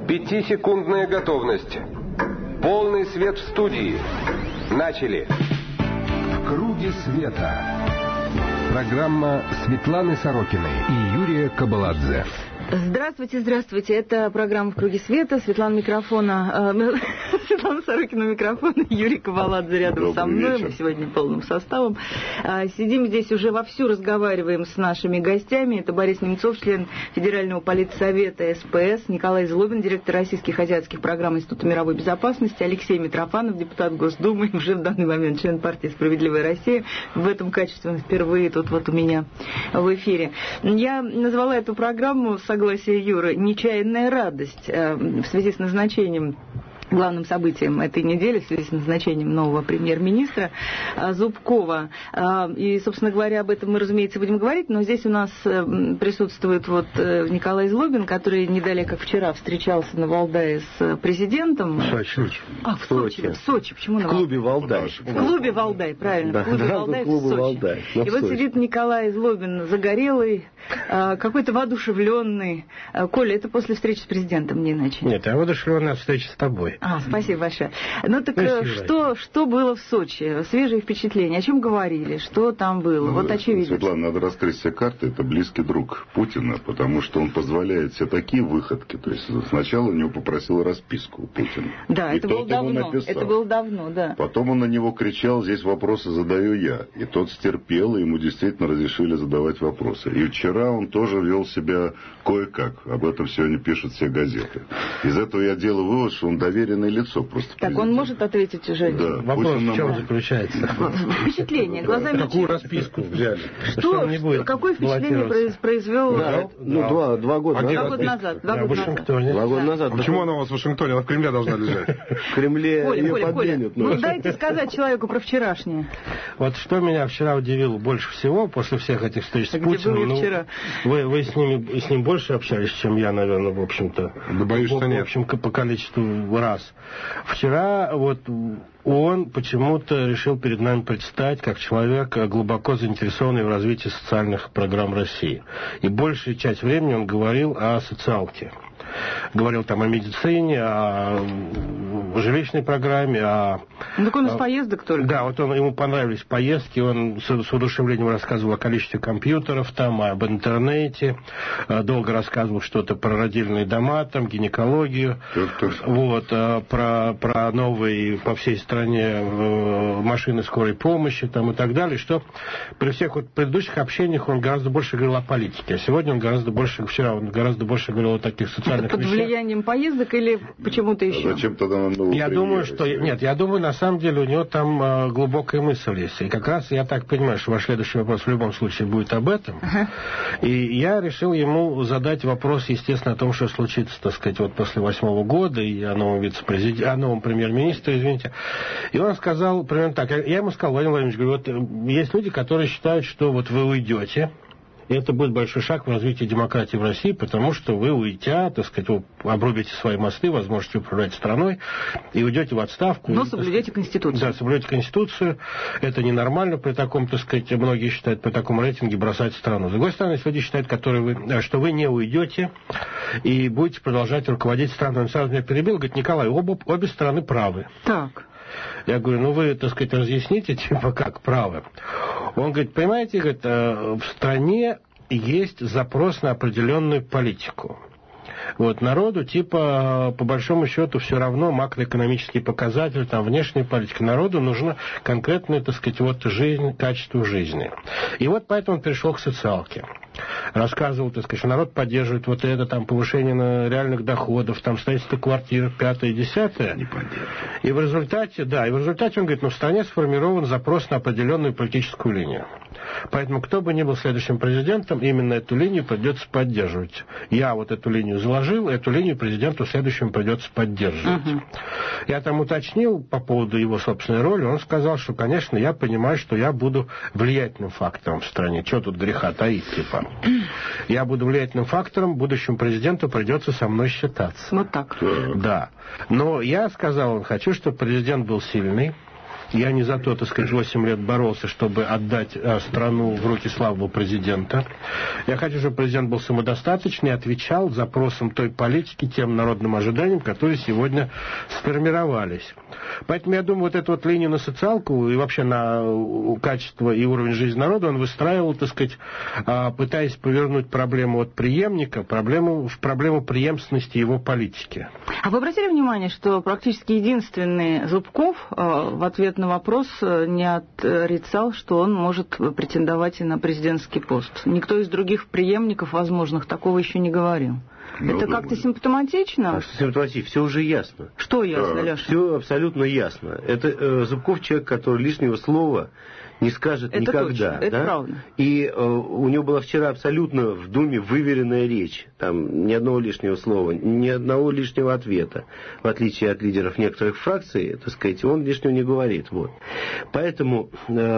5-секундная готовность. Полный свет в студии. Начали. В круге света. Программа Светланы Сорокиной и Юрия Кабаладзе. Здравствуйте, здравствуйте. Это программа «В круге света». Светлана Сорокина микрофона, Юрий Кабаладзе рядом со мной. Мы сегодня полным составом. Сидим здесь уже вовсю, разговариваем с нашими гостями. Это Борис Немцов, член Федерального политсовета СПС, Николай Злобин, директор российских азиатских программ Института мировой безопасности, Алексей Митрофанов, депутат Госдумы, уже в данный момент член партии «Справедливая Россия». В этом качестве он впервые тут вот у меня в эфире. Я назвала эту программу согласие Юры «Нечаянная радость» в связи с назначением, главным событием этой недели, в связи с назначением нового премьер-министра Зубкова. И, собственно говоря, об этом мы, разумеется, будем говорить, но здесь у нас присутствует вот Николай Злобин, который не далее, как вчера, встречался на Валдае с президентом. В Сочи. В Сочи. Почему на Валдае? В клубе Валдай. В клубе Валдай, правильно. Да, в клубе Валдай в Сочи. Валдай. И вот сидит Николай Злобин загорелый, какой-то воодушевленный. Коля, это после встречи с президентом, не иначе? Нет, я воодушевленный от встречи с тобой. Спасибо большое. Ну так что было в Сочи? Свежие впечатления? О чем говорили? Что там было? Вот очевидно. Светлана, надо раскрыть все карты. Это близкий друг Путина, потому что он позволяет себе такие выходки. То есть сначала у него попросил расписку Путин. Да, это было давно. Это было давно, да. Потом он на него кричал: здесь вопросы задаю я. И тот стерпел, и ему действительно разрешили задавать вопросы. И вчера он тоже вел себя кое-как. Об этом сегодня пишут все газеты. Из этого я делаю вывод, что он доверенный лицо просто. Так он может ответить уже? Да. Вопрос в чем заключается? Впечатление, глазами. Какую расписку взяли? Какое впечатление произвел? Два года назад. Два года назад. Почему она у вас в Вашингтоне? Она в Кремле должна лежать. В Кремле ее подменят. Ну дайте сказать человеку про вчерашнее. Вот что меня вчера удивило больше всего после всех этих встреч с Путиным. Вы с ним больше общались, чем я, наверное, в общем-то. Да боюсь, что нет. В общем, по количеству раз. Вчера вот он почему-то решил перед нами предстать как человек, глубоко заинтересованный в развитии социальных программ России. И большую часть времени он говорил о социалке. Говорил там о медицине, о жилищной программе, Так он из поездок только. Да, вот ему понравились поездки, он с воодушевлением рассказывал о количестве компьютеров там, об интернете, долго рассказывал что-то про родильные дома, там, гинекологию, вот, про новые по всей стране машины скорой помощи там, и так далее, что при всех вот предыдущих общениях он гораздо больше говорил о политике, а сегодня вчера он гораздо больше говорил о таких социальных под влиянием поездок или почему-то еще? Зачем тогда нам нового я думаю, на самом деле у него там глубокая мысль есть. И как раз я так понимаю, что ваш следующий вопрос в любом случае будет об этом. И я решил ему задать вопрос, естественно, о том, что случится, так сказать, вот после 2008 года, и о новом о новом премьер-министре, извините. И он сказал примерно так. Я ему сказал: Владимир Владимирович, говорю, вот есть люди, которые считают, что вот вы уйдете, и это будет большой шаг в развитии демократии в России, потому что вы уйдя, так сказать, вы обрубите свои мосты, возможности управлять страной, и уйдете в отставку. Но соблюдете Конституцию. Да, соблюдете Конституцию. Это ненормально при таком, так сказать, многие считают, при таком рейтинге бросать страну. С другой стороны, есть люди считают, что вы не уйдете и будете продолжать руководить страной. Он сразу меня перебил, говорит: Николай, обе стороны правы. Так. Я говорю: вы, так сказать, разъясните, как правы. Он говорит: понимаете, говорит, в стране есть запрос на определенную политику. Вот, народу, по большому счету, все равно макроэкономические показатели, там, внешняя политика. Народу нужна конкретная, так сказать, вот жизнь, качество жизни. И вот поэтому он перешел к социалке. Рассказывал, так сказать, что народ поддерживает вот это, там, повышение реальных доходов, там, строительство квартир, 5-е, 10-е. Не поддерживает. И в результате он говорит, в стране сформирован запрос на определенную политическую линию. Поэтому, кто бы ни был следующим президентом, именно эту линию придется поддерживать. Я вот эту линию заложил, эту линию президенту следующему придется поддерживать. Я там уточнил по поводу его собственной роли, он сказал, что, конечно, я понимаю, что я буду влиятельным фактором в стране. Чего тут греха таить, Я буду влиятельным фактором, будущему президенту придется со мной считаться. Вот так. Да. Но я сказал, хочу, чтобы президент был сильный, Я не за то, 8 лет боролся, чтобы отдать страну в руки слабого президента. Я хочу, чтобы президент был самодостаточный и отвечал запросам той политики, тем народным ожиданиям, которые сегодня сформировались. Поэтому я думаю, эту линию на социалку и вообще на качество и уровень жизни народа он выстраивал, пытаясь повернуть проблему от преемника в проблему преемственности его политики. А вы обратили внимание, что практически единственный Зубков в ответ на вопрос не отрицал, что он может претендовать и на президентский пост? Никто из других преемников возможных такого еще не говорил. Это как-то симптоматично? А что симптоматично? Все уже ясно. Что ясно, Леша? Все абсолютно ясно. Это Зубков человек, который лишнего слова не скажет это никогда. Точно, да? Это правда. И у него была вчера абсолютно в Думе выверенная речь. Там ни одного лишнего слова, ни одного лишнего ответа. В отличие от лидеров некоторых фракций, он лишнего не говорит. Вот. Поэтому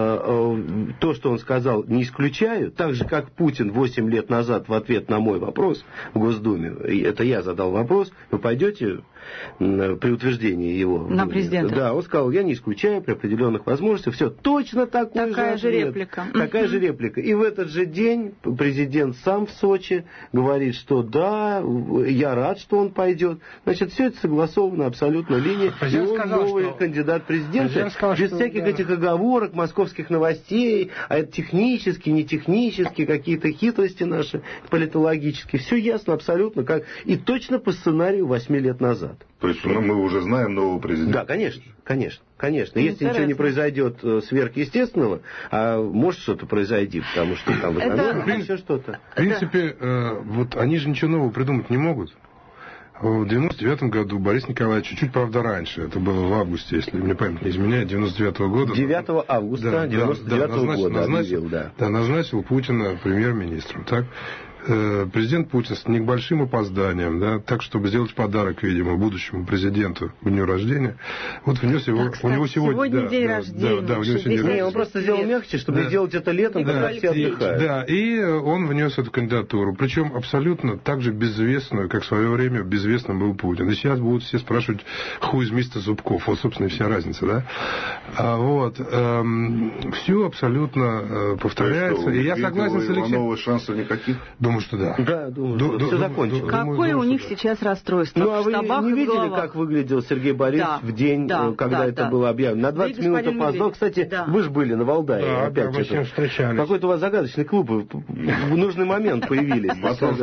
то, что он сказал, не исключаю. Так же, как Путин 8 лет назад в ответ на мой вопрос в Госдуме, это я задал вопрос, вы пойдете при утверждении его на президента? Да, он сказал, я не исключаю при определенных возможностях. Все, точно такая же реплика. Такая же реплика. И в этот же день президент сам в Сочи говорит, что да, я рад, что он пойдет. Значит, все это согласовано абсолютно линия. И он новый кандидат президента. Без всяких этих оговорок, московских новостей, а это технические, не технические, какие-то хитрости наши политологические. Все ясно абсолютно. И точно по сценарию 8 лет назад. То есть мы уже знаем нового президента? Да, конечно. Если ничего не произойдет сверхъестественного, а может что-то произойти, потому что там еще что-то. В принципе, они же ничего нового придумать не могут. В 99 году Борис Николаевич, чуть правда раньше, это было в августе, если мне память не изменяет, 99 года. 9 августа 99 года объявил, назначил Путина премьер-министром, так? Президент Путин с небольшим опозданием, да, так, чтобы сделать подарок, видимо, будущему президенту к дню рождения, внес его... Кстати, у него сегодня день рождения. Да, у него сегодня день рождения. Он просто сделал мягче, чтобы сделать это летом, когда все отдыхают. Да, и он внес эту кандидатуру, причем абсолютно так же безвестную, как в свое время безвестным был Путин. И сейчас будут все спрашивать, who is Mr. Зубков? Вот, собственно, и вся разница, да? Все абсолютно повторяется. И я согласен с Алексеем. Новых шансов никаких? Думаю, что да. Да, думаю, что все закончилось. Какое у них сейчас расстройство? А вы не видели, как выглядел Сергей Борисович в день, когда это было объявлено? На 20 минут опоздал. Кстати, вы же были на Валдае. Да, опять мы с ним встречались. Какой-то у вас загадочный клуб. В нужный момент появились.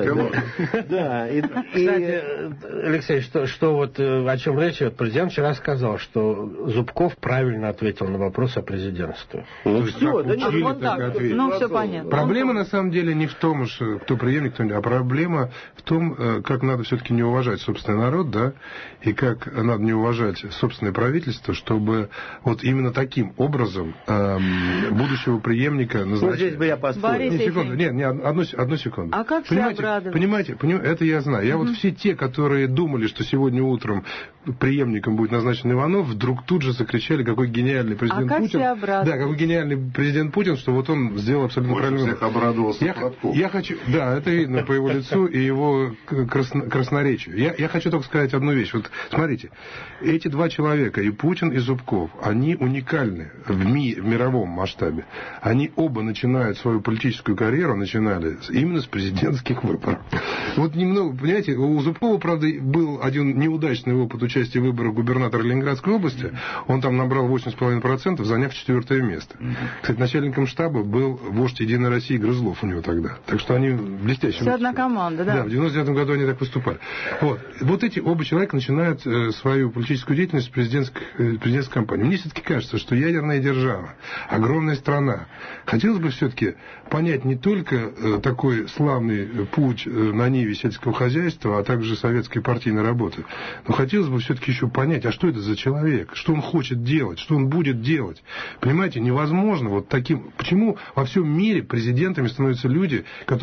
Да. Кстати, Алексей, о чем речь? Президент вчера сказал, что Зубков правильно ответил на вопрос о президентстве. Все, да нет. Все понятно. Проблема, на самом деле, не в том, что кто преемник, кто не, а проблема в том, как надо все-таки не уважать собственный народ, да, и как надо не уважать собственное правительство, чтобы именно таким образом будущего преемника назначить. Здесь бы я поспорил. Одну секунду. А как все обрадовались? Понимаете, это я знаю. Я все те, которые думали, что сегодня утром преемником будет назначен Иванов, вдруг тут же закричали, какой гениальный президент Путин. Да, какой гениальный президент Путин, что он сделал абсолютно правильно. Всех обрадовался. Я хочу, это видно по его лицу и его красноречию. Я хочу только сказать одну вещь. Смотрите, эти два человека, и Путин, и Зубков, они уникальны в мировом масштабе. Они оба начинают свою политическую карьеру, начинали именно с президентских выборов. Немного, понимаете, у Зубкова, правда, был один неудачный опыт участия в выборах губернатора Ленинградской области. Он там набрал 8,5%, заняв 4 место. Кстати, начальником штаба был вождь Единой России Грызлов у него тогда. Так что они блестяще. Все одна команда, да? Да, в 99 году они так выступали. Эти оба человека начинают свою политическую деятельность с президентской кампании. Мне все-таки кажется, что ядерная держава, огромная страна, хотелось бы все-таки понять не только такой славный путь на ниве сельского хозяйства, а также советской партийной работы, но хотелось бы все-таки еще понять, а что это за человек, что он хочет делать, что он будет делать. Понимаете, невозможно таким... Почему во всем мире президентами становятся люди, которых уже через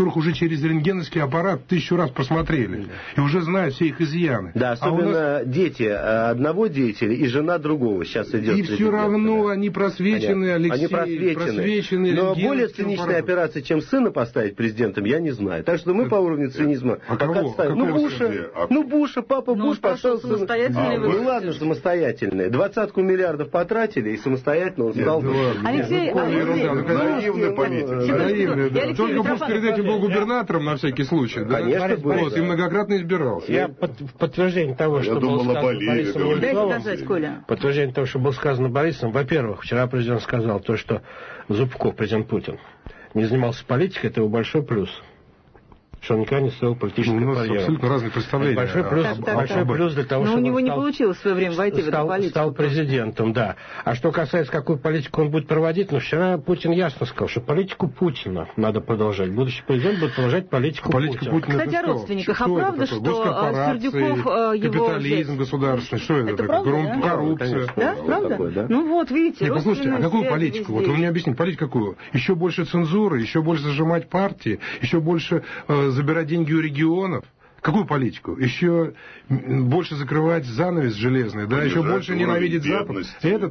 через рентгеновский аппарат 1000 раз просмотрели. И уже знают все их изъяны. Да, особенно дети одного деятеля и жена другого сейчас идет. И все равно они просвечены, Алексей. Они просвечены. Но более циничная операция, чем сына поставить президентом, я не знаю. Так что мы по уровню цинизма пока ставим. Буша, папа Буш поставил самостоятельный. Ну ладно, самостоятельный. 20 миллиардов потратили, и самостоятельно он стал... Алексей, наивный политик. Только Буш перед этим был губернатором на всякий случай. Конечно, был. И многократно избирался. Я в подтверждение того, что было сказано Борисом Немцовым, подтверждение того, что было сказано Борисом, во-первых, вчера президент сказал то, что Зубков, президент Путин, не занимался политикой, это его большой плюс. Что он никогда не строил политическую карьеру. У нас абсолютно разные представления. Большой плюс для того, чтобы у него не получилось в свое время войти в эту политику. Стал президентом, да. А что касается, какую политику он будет проводить, вчера Путин ясно сказал, что политику Путина надо продолжать. Будущий президент будет продолжать политику Путина. Кстати, о родственниках. А правда, что Сердюков его... Капитализм государственный, что это такое? Коррупция. Да, правда? Ну вот, видите, послушайте, а какую политику? Вот вы мне объясните, политику какую? Еще больше цензуры, еще больше зажимать партии, еще больше забирать деньги у регионов. Какую политику? Еще больше закрывать занавес железный, да? Еще больше ненавидеть Запад.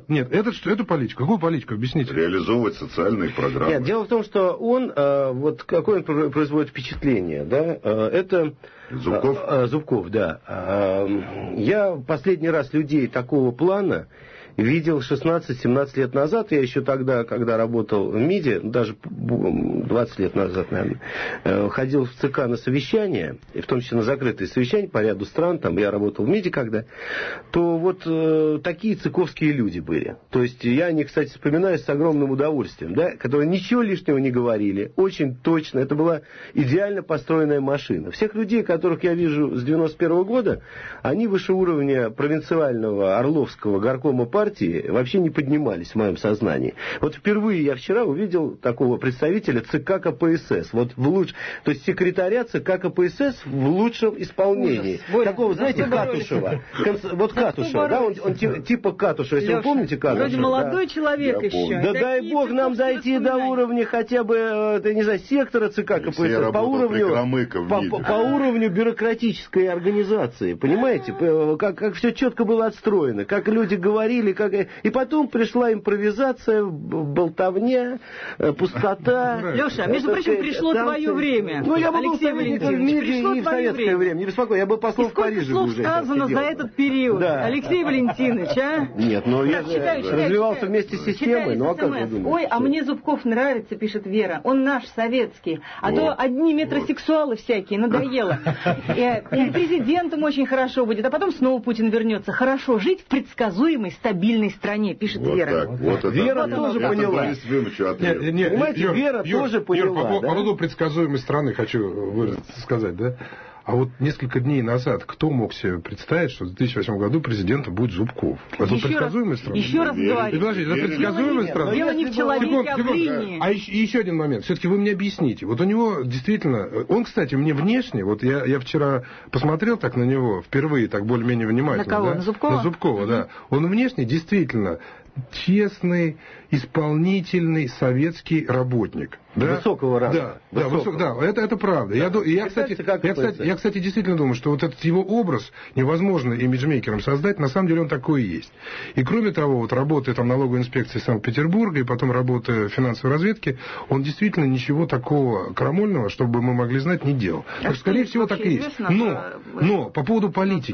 Эту политику. Какую политику? Объясните. Реализовывать социальные программы. Нет, дело в том, что он, какое он производит впечатление, да? Это... Зубков, да. Я последний раз людей такого плана видел 16-17 лет назад, я еще тогда, когда работал в МИДе, даже 20 лет назад, наверное, ходил в ЦК на совещания, и в том числе на закрытые совещания по ряду стран, там я работал в МИДе когда, то вот такие цыковские люди были. То есть я о них, кстати, вспоминаю с огромным удовольствием, да, которые ничего лишнего не говорили, очень точно, это была идеально построенная машина. Всех людей, которых я вижу с 91 года, они выше уровня провинциального Орловского горкома партии вообще не поднимались в моем сознании. Вот впервые я вчера увидел такого представителя ЦК КПСС. То есть секретаря ЦК КПСС в лучшем исполнении. Такого, знаете, Катушева. Вот Катушева, да, он типа Катушева. Если вы помните Катушева. Вроде молодой человек еще. Да дай бог нам дойти до уровня хотя бы, не знаю, сектора ЦК КПСС. По уровню бюрократической организации. Понимаете? Как все четко было отстроено. Как люди говорили, и потом пришла импровизация, болтовня, пустота. Леша, между прочим, пришло твое время. Ну, я был советником в МИДе и в советское время. Не беспокойся, я был послом в Париже. Сколько слов сказано за этот период, да. Алексей Валентинович, а? Нет, но я развивался вместе с системой, ну а как вы думаете? Ой, а мне Зубков нравится, пишет Вера. Он наш, советский. А то одни метросексуалы всякие, надоело. И президентом очень хорошо будет, а потом снова Путин вернется. Хорошо жить в предсказуемой, стабильной стране, пишет Вера. Вера тоже поняла. Понимаете, Вера тоже поняла. По поводу предсказуемой страны хочу сказать, да? А вот несколько дней назад кто мог себе представить, что в 2008 году президентом будет Зубков? Это предсказуемая страна? Еще раз говорю. Это предсказуемая страна? Дело не в человеке, а в линии. А еще один момент. Все-таки вы мне объясните. Вот у него действительно... Он, кстати, мне внешне... Вот я вчера посмотрел так на него, впервые так более-менее внимательно. На кого? Да? На Зубкова? На Зубкова, да. Он внешне действительно честный, исполнительный советский работник. Да? Высокого ранга. Да, это правда. Я, кстати, действительно думаю, что вот этот его образ невозможно имиджмейкером создать, на самом деле он такой и есть. И кроме того, вот работая там в налоговой инспекции Санкт-Петербурга и потом работая в финансовой разведке, он действительно ничего такого крамольного, чтобы мы могли знать, не делал. Так, скорее всего, так и есть. Но по поводу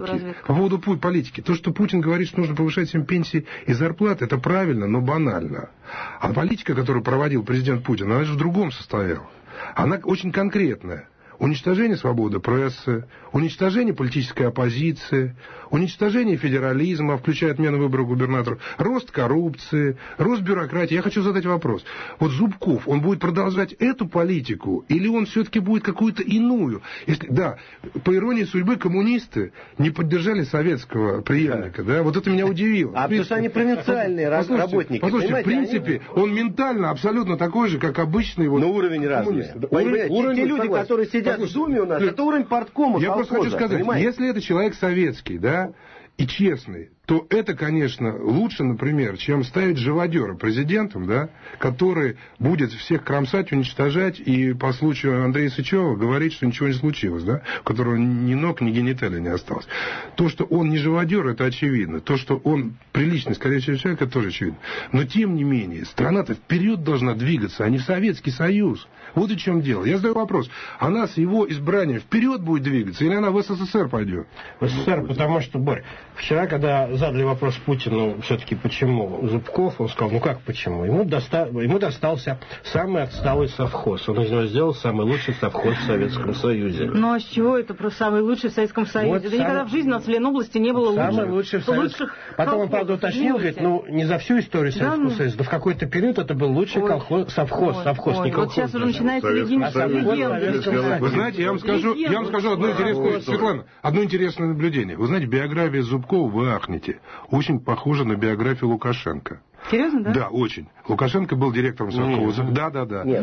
политики, то, что Путин говорит, что нужно повышать всем пенсии и зарплаты, это правильно, но банально. А политика, которую проводил президент Путин, она же в другом состояла. Она очень конкретная. Уничтожение свободы прессы, уничтожение политической оппозиции, уничтожение федерализма, включая отмену выборов губернаторов, рост коррупции, рост бюрократии. Я хочу задать вопрос. Вот Зубков, он будет продолжать эту политику или он все-таки будет какую-то иную? Да, по иронии судьбы, коммунисты не поддержали советского преемника. Да? Вот это меня удивило. Потому что они провинциальные работники. Послушайте, в принципе, он ментально абсолютно такой же, как обычный. Но уровень разный. Те люди, которые сидят в Думе у нас, это уровень парткома. Я просто хочу сказать, если это человек советский, да, и честный, то это, конечно, лучше, например, чем ставить живодера президентом, да, который будет всех кромсать, уничтожать и по случаю Андрея Сычева говорить, что ничего не случилось, да, у которого ни ног, ни гениталий не осталось. То, что он не живодер, это очевидно. То, что он приличный, скорее всего, человек, это тоже очевидно. Но, тем не менее, страна-то вперед должна двигаться, а не в Советский Союз. Вот и в чем дело. Я задаю вопрос. Она с его избранием вперед будет двигаться, или она в СССР пойдет? В СССР, потому что, Борь, вчера, когда задали вопрос Путину, все-таки почему Зубков, он сказал, ну как почему? Ему достался самый отсталый совхоз. Он из него сделал самый лучший совхоз в Советском Союзе. Ну а с чего это про самый лучший в Советском Союзе? Вот да никогда в жизни у нас в Ленобласти не было самый лучший в Советском. Потом он, правда, уточнил, говорит, ну не за всю историю Советского Союза, но в какой-то период это был лучший совхоз, не колхоз. Вот сейчас уже начинается легенда. Вы знаете, я вам скажу одну интересную, Светлана, одно интересное наблюдение. Вы знаете, биография Зубкова, вы ахнете, очень похожа на биографию Лукашенко. Серьезно, да? Да, очень. Лукашенко был директором совхоза. Да.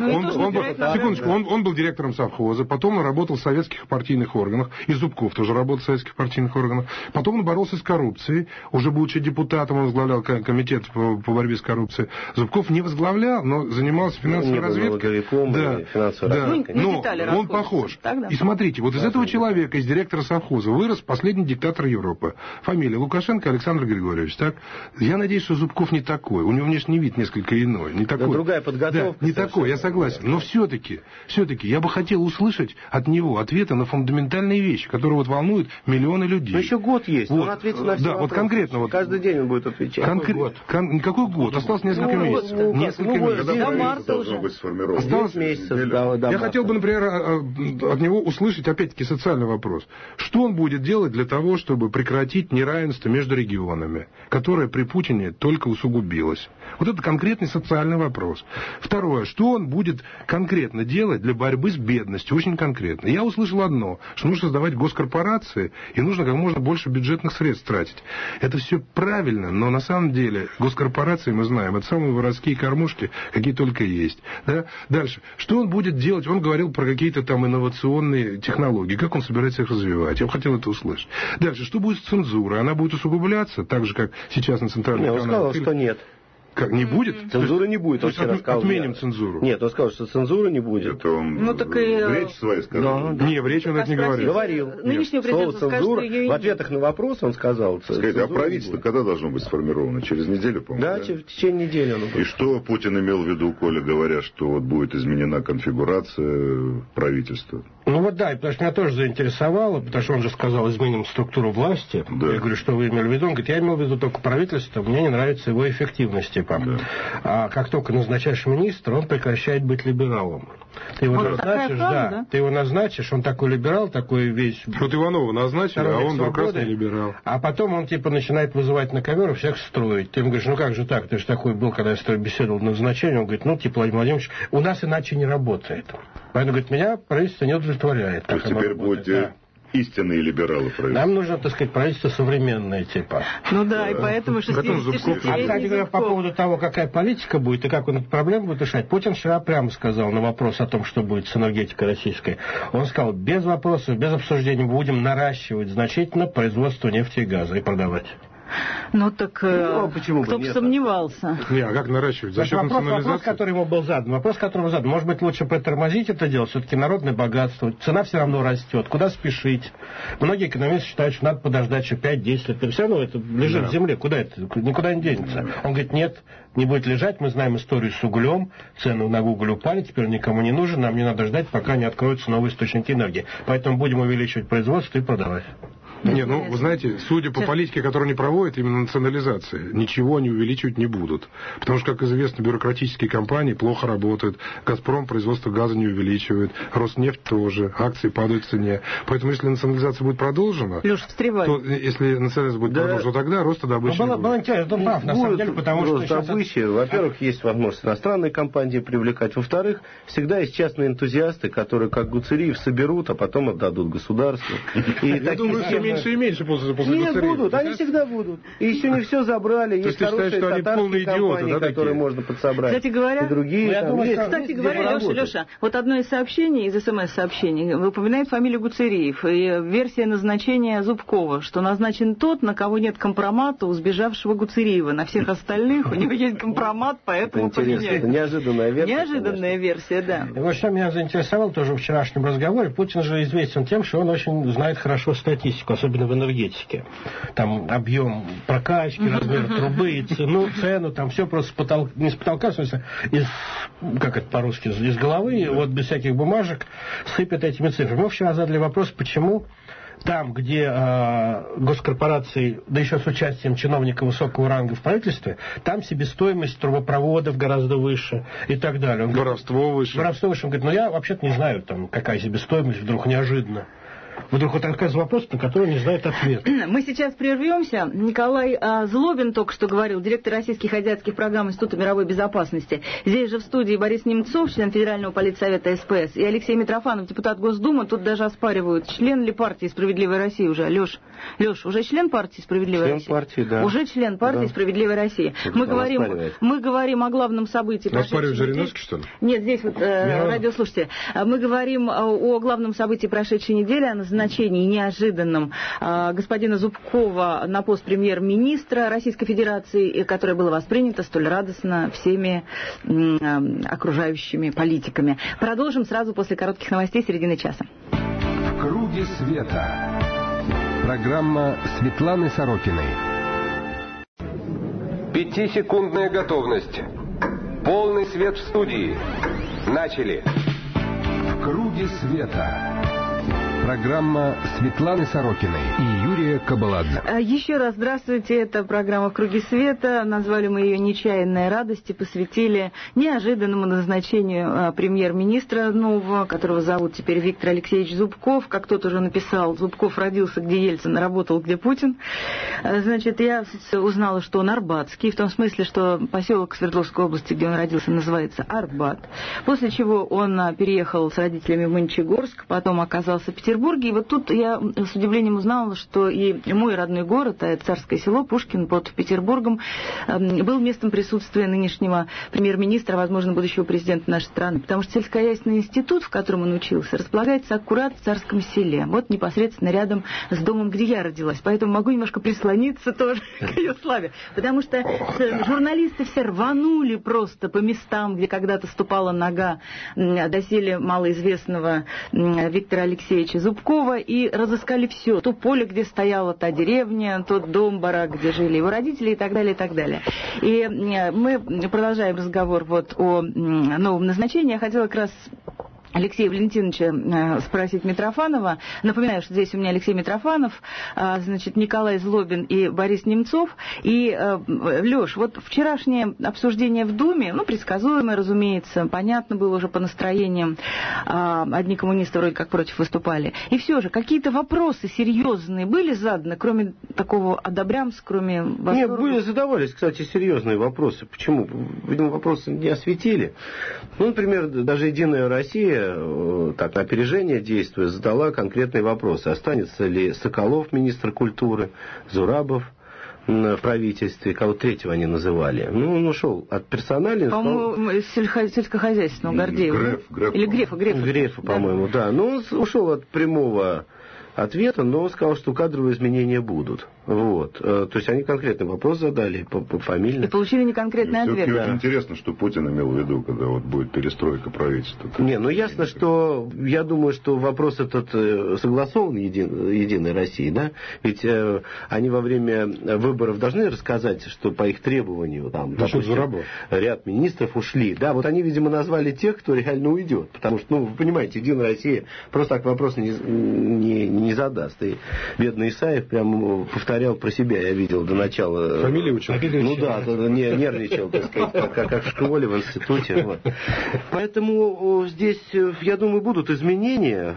Он был директором совхоза, потом он работал в советских партийных органах, и Зубков тоже работал в советских партийных органах. Потом он боролся с коррупцией, уже будучи депутатом, он возглавлял комитет по борьбе с коррупцией. Зубков не возглавлял, но занимался финансовой разведкой. Но он похож. И смотрите, вот из этого человека, из директора совхоза, вырос последний диктатор Европы. Фамилия Лукашенко Александр Григорьевич. Так? Я надеюсь, что Зубков не такой. У него внешний вид несколько иной. Не такой. Другая подготовка. Да, не такой, я согласен. Но все-таки я бы хотел услышать от него ответы на фундаментальные вещи, которые вот волнуют миллионы людей. Но еще год есть, вот. Он ответит на все вопросы. Вот конкретно. Вот, каждый день он будет отвечать. Никакой год. Осталось несколько месяцев. Несколько месяцев. До марта уже. Осталось месяцев. Я хотел бы, например, от него услышать, опять-таки, социальный вопрос. Что он будет делать для того, чтобы прекратить неравенство между регионами, которое при Путине только усугубилось? Вот это конкретный социальный вопрос. Второе, что он будет конкретно делать для борьбы с бедностью, очень конкретно. Я услышал одно, что нужно создавать госкорпорации, и нужно как можно больше бюджетных средств тратить. Это все правильно, но на самом деле госкорпорации, мы знаем, это самые воровские кормушки, какие только есть. Да? Дальше, что он будет делать? Он говорил про какие-то там инновационные технологии, как он собирается их развивать. Я бы хотел это услышать. Дальше, что будет с цензурой? Она будет усугубляться, так же, как сейчас на центральном канале? Он сказал, что нет. Как, не будет? Цензуры не будет. Отменим цензуру. Нет, он сказал, что цензуры не будет. Это он в речь своей сказал. Не, в речи он это не говорил. Говорил. Слово цензура. В ответах на вопрос он сказал. Скажите, а правительство когда должно быть сформировано? Через неделю, по-моему? Да, в течение недели оно будет. И что Путин имел в виду, Коля, говоря, что вот будет изменена конфигурация правительства? Ну вот да, потому что меня тоже заинтересовало, потому что он же сказал, изменим структуру власти. Да. Я говорю, что вы имели в виду? Он говорит, я имел в виду только правительство, мне не нравится его эффективность, типа. Да. А как только назначаешь министра, он прекращает быть либералом. Ты его назначишь, да, ты его назначишь, он такой либерал, такой весь... Вот Иванова назначили, а он вдруг раз не либерал. А потом он типа начинает вызывать на ковер и всех строить. Ты ему говоришь, ну как же так, ты же такой был, когда я с тобой беседовал на назначение. Он говорит, ну типа, Владимир Владимирович, у нас иначе не работает. Поэтому, говорит, меня правительство не удовлетворяет. То есть теперь будете истинные либералы правительства. Нам нужно, так сказать, правительство современное, типа. Ну да, и поэтому 66-летний А, кстати говоря, по поводу того, какая политика будет и как он эту проблему будет решать, Путин вчера прямо сказал на вопрос о том, что будет с энергетикой российской. Он сказал, без вопросов, без обсуждений будем наращивать значительно производство нефти и газа и продавать. Ну так кто бы сомневался. Не, а как наращивать? За счет национализации? Вопрос, который ему был задан. Может быть, лучше притормозить это дело. Все-таки народное богатство. Цена все равно растет. Куда спешить? Многие экономисты считают, что надо подождать еще 5-10 лет. Все равно это лежит в земле. Куда это? Никуда не денется. Он говорит, нет, не будет лежать. Мы знаем историю с углем. Цены на уголь упали. Теперь никому не нужен. Нам не надо ждать, пока не откроются новые источники энергии. Поэтому будем увеличивать производство и продавать. Не, ну, вы знаете, судя по политике, которую они проводят, именно национализации, ничего они увеличивать не будут. Потому что, как известно, бюрократические компании плохо работают. «Газпром» производство газа не увеличивает, «Роснефть» тоже, акции падают в цене. Поэтому, если национализация будет продолжена, Леш, встревай. то если национализация будет продолжена, то тогда роста добычи не будет. Было интересно, он прав, на самом деле, потому что... Рост добычи, во-первых, есть возможность иностранные компании привлекать. Во-вторых, всегда есть частные энтузиасты, которые, как Гуцериев, соберут, а потом отдадут государству. И такие меньше и меньше после Нет, Гуцериева. будут, они всегда будут. И еще не все забрали. Есть хорошие татарские компании, которые можно подсобрать. Кстати говоря, и другие. Кстати говоря, Леша, вот одно из сообщений, из СМС-сообщений, упоминает фамилию Гуцериев. И версия назначения Зубкова, что назначен тот, на кого нет компромата у сбежавшего Гуцериева. На всех остальных у него есть компромат, поэтому поменяют. Неожиданная версия. Неожиданная версия, да. Вот что меня заинтересовало тоже в вчерашнем разговоре. Путин же известен тем, что он очень знает хорошо статистику, особенно в энергетике. Там объем прокачки, размер трубы, цену, там все просто не с потолка, в смысле, как это по-русски, из головы, вот без всяких бумажек сыпят этими цифрами. Мы вчера задали вопрос, почему там, где госкорпорации, да еще с участием чиновника высокого ранга в правительстве, там себестоимость трубопроводов гораздо выше и так далее. Воровство выше. Воровство выше. Он говорит, я вообще-то не знаю, там, какая себестоимость, вдруг неожиданно. Вдруг вот такой вопрос, на который не знает ответ. Мы сейчас прервемся. Николай Злобин только что говорил, директор российских азиатских программ Института мировой безопасности. Здесь же в студии Борис Немцов, член Федерального политсовета СПС, и Алексей Митрофанов, депутат Госдумы. Тут даже оспаривают, член ли партии «Справедливая Россия» уже. Леш, уже член партии «Справедливая Россия»? Член партии, да. Уже член партии «Справедливая Россия». Мы говорим о главном событии. Оспаривают Жириновский, что ли? Нет, здесь вот радиослушатели. Мы говорим о главном событии прошедшей недели, о назначении неожиданном господина Зубкова на пост премьер-министра Российской Федерации, которое было воспринято столь радостно всеми окружающими политиками. Продолжим сразу после коротких новостей середины часа. В круге света. Программа Светланы Сорокиной. 5-секундная готовность. Полный свет в студии. Начали. В круге света. Программа Светланы Сорокиной и Юрия Кабаладзе. Еще раз здравствуйте. Это программа «В круге света». Назвали мы ее «Нечаянная радость» и посвятили неожиданному назначению премьер-министра нового, которого зовут теперь Виктор Алексеевич Зубков. Как кто-то уже написал, Зубков родился, где Ельцин, работал, где Путин. Значит, я узнала, что он арбатский, в том смысле, что поселок Свердловской области, где он родился, называется Арбат. После чего он переехал с родителями в Мончегорск, потом оказался в Петербурге. И вот тут я с удивлением узнала, что и мой родной город, Царское село, Пушкин под Петербургом, был местом присутствия нынешнего премьер-министра, возможно, будущего президента нашей страны. Потому что сельскохозяйственный институт, в котором он учился, располагается аккурат в Царском селе. Вот непосредственно рядом с домом, где я родилась. Поэтому могу немножко прислониться тоже к ее славе. Потому что журналисты все рванули просто по местам, где когда-то ступала нога доселе малоизвестного Виктора Алексеевича Зубкова, и разыскали все. То поле, где стояла та деревня, тот дом, барак, где жили его родители, и так далее, и так далее. И мы продолжаем разговор вот о новом назначении. Я хотела как раз Алексея Валентиновича спросить Митрофанова. Напоминаю, что здесь у меня Алексей Митрофанов, значит, Николай Злобин и Борис Немцов. И, Леш, вот вчерашнее обсуждение в Думе, предсказуемое, разумеется, понятно было уже по настроениям. Одни коммунисты вроде как против выступали. И все же, какие-то вопросы серьезные были заданы, кроме такого одобрямс, кроме восторга? Нет, задавались, кстати, серьезные вопросы. Почему? Видимо, вопросы не осветили. Например, даже «Единая Россия», так, на опережение действуя, задала конкретные вопросы. Останется ли Соколов, министр культуры, Зурабов в правительстве, кого третьего они называли. Он ушел от персонали. По-моему, сельскохозяйственного Гордеева. Грефа, по-моему, да. Он ушел от прямого ответа, но он сказал, что кадровые изменения будут. Вот. То есть они конкретный вопрос задали, пофамильно. И получили неконкретный ответ. Все-таки очень интересно, что Путин имел в виду, когда вот будет перестройка правительства. Ясно, что я думаю, что вопрос этот согласован Единой России, да? Ведь они во время выборов должны рассказать, что по их требованию там, допустим, ряд министров ушли. Да, вот они, видимо, назвали тех, кто реально уйдет. Потому что, вы понимаете, Единая Россия просто так вопрос не задаст. И бедный Исаев прям повторял про себя, я видел до начала. Фамилию учил? Нервничал, так сказать, как в школе, в институте. Вот. Поэтому здесь, я думаю, будут изменения.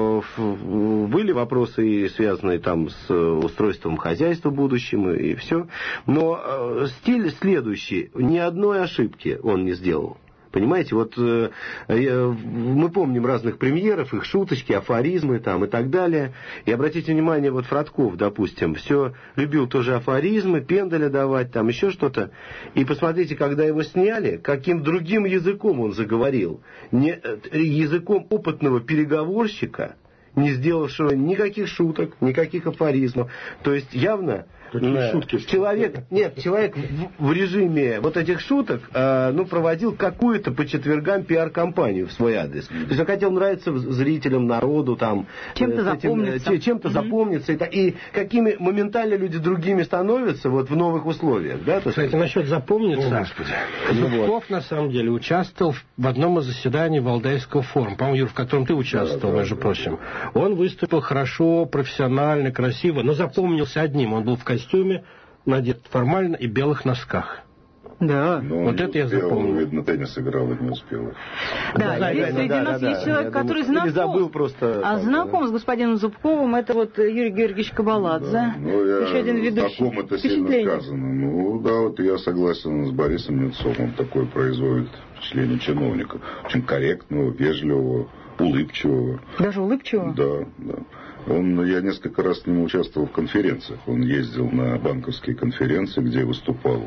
Были вопросы, связанные там с устройством хозяйства в будущем и все. Но стиль следующий. Ни одной ошибки он не сделал. Понимаете, вот мы помним разных премьеров, их шуточки, афоризмы там и так далее. И обратите внимание, вот Фродков, допустим, все любил тоже афоризмы, пендаля давать, там еще что-то. И посмотрите, когда его сняли, каким другим языком он заговорил. Не языком опытного переговорщика, не сделавшего никаких шуток, никаких афоризмов. То есть явно человек в режиме вот этих шуток проводил какую-то по четвергам пиар-компанию в свой адрес. То есть он хотел нравиться зрителям, народу, там, чем-то запомниться. И какими моментально люди другими становятся вот в новых условиях. Да, кстати, насчет запомниться. Зубков, на самом деле, участвовал в одном из заседаний Валдайского форума, по-моему, Юр, в котором ты участвовал, между прочим. Он выступил хорошо, профессионально, красиво, но запомнился одним. Он был в костюме, надет формально и белых носках. Да. Вот это я запомнил. Видно, теннис играл и не успел. Да, здесь среди нас есть человек, который знаком с господином Зубковым. Это вот Юрий Георгиевич Кабаладзе. Еще один ведущий. Знаком, это сильно сказано. Ну да, вот я согласен с Борисом Немцовым. Он такой производит впечатление чиновника. Очень корректного, вежливого, улыбчивого. Даже улыбчивого? Да. Я несколько раз с ним участвовал в конференциях. Он ездил на банковские конференции, где выступал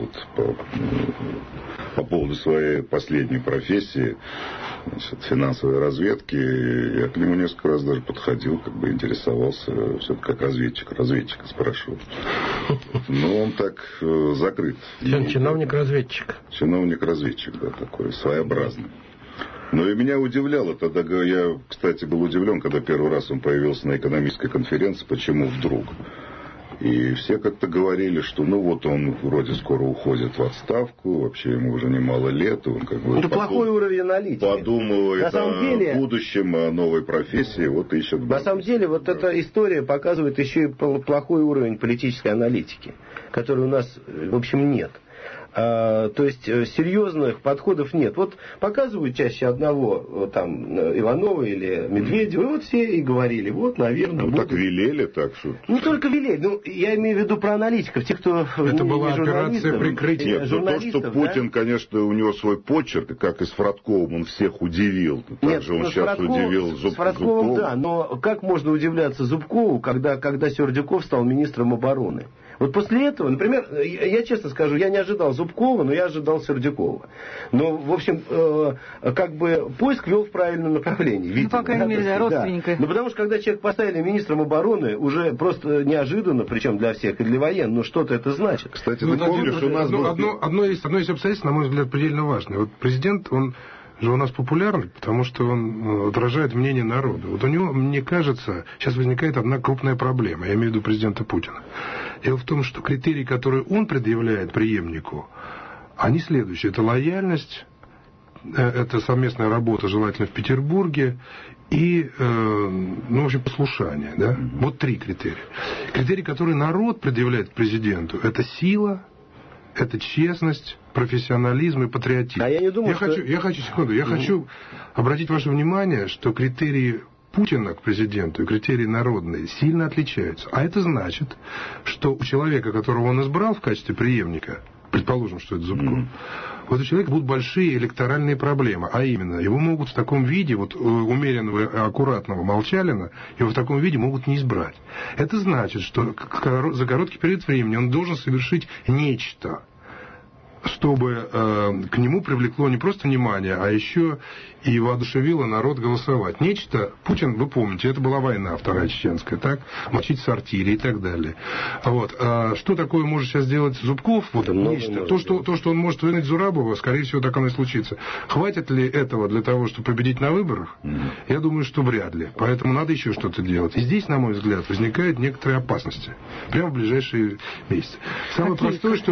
по поводу своей последней профессии, финансовой разведки. Я к нему несколько раз даже подходил, интересовался, все-таки как разведчика спрашивал. Но он так закрыт. Чиновник-разведчик. Чиновник-разведчик, да, такой своеобразный. Но и меня удивляло, тогда я, кстати, был удивлен, когда первый раз он появился на экономической конференции, почему вдруг. И все как-то говорили, что он вроде скоро уходит в отставку, вообще ему уже немало лет, он это плохой уровень аналитики. Подумывает о будущем, о новой профессии, ищет. На самом деле, вот эта история показывает еще и плохой уровень политической аналитики, который у нас, в общем, нет. То есть серьезных подходов нет. Вот показывают чаще одного Иванова или Медведева, и все и говорили, наверное. Так велели, так что. Не только велели, я имею в виду про аналитиков, тех, кто. Это была операция прикрытия. То, что Путин, конечно, у него свой почерк, как и с Фродковым, он всех удивил. Также он сейчас удивил Зубкова. С Фродковым, да, но как можно удивляться Зубкову, когда Сердюков стал министром обороны? Вот после этого, например, я честно скажу, я не ожидал Зубкова, но я ожидал Сердюкова. Но, в общем, поиск вел в правильном направлении. Видимо, по крайней мере, родственника. Да. Потому что, когда человек поставили министром обороны, уже просто неожиданно, причем для всех, и для военных, что-то это значит. Кстати, ты помнишь, у нас одно есть обстоятельство, на мой взгляд, предельно важное. Вот президент, он же у нас популярный, потому что он отражает мнение народа. Вот у него, мне кажется, сейчас возникает одна крупная проблема. Я имею в виду президента Путина. Дело в том, что критерии, которые он предъявляет преемнику, они следующие. Это лояльность, это совместная работа, желательно в Петербурге, и, в общем, послушание. Да? Вот 3 критерия. Критерии, которые народ предъявляет президенту, это сила, это честность, профессионализм и патриотизм. А я не думаю, я хочу обратить ваше внимание, что критерии Путина к президенту и критерии народные сильно отличаются. А это значит, что у человека, которого он избрал в качестве преемника, предположим, что это Зубков, у этого человека будут большие электоральные проблемы. А именно, его могут в таком виде, умеренного и аккуратного молчалина, его в таком виде могут не избрать. Это значит, что за короткий период времени он должен совершить нечто, чтобы к нему привлекло не просто внимание, а еще и воодушевило народ голосовать. Нечто, Путин, вы помните, это была война Вторая Чеченская, так? Мочить в сортире и так далее. Что такое может сейчас сделать Зубков? Нечто. То, что он может вынуть Зурабова, скорее всего, так оно и случится. Хватит ли этого для того, чтобы победить на выборах? Я думаю, что вряд ли. Поэтому надо еще что-то делать. И здесь, на мой взгляд, возникают некоторые опасности. Прямо в ближайшие месяцы. Самое простое, что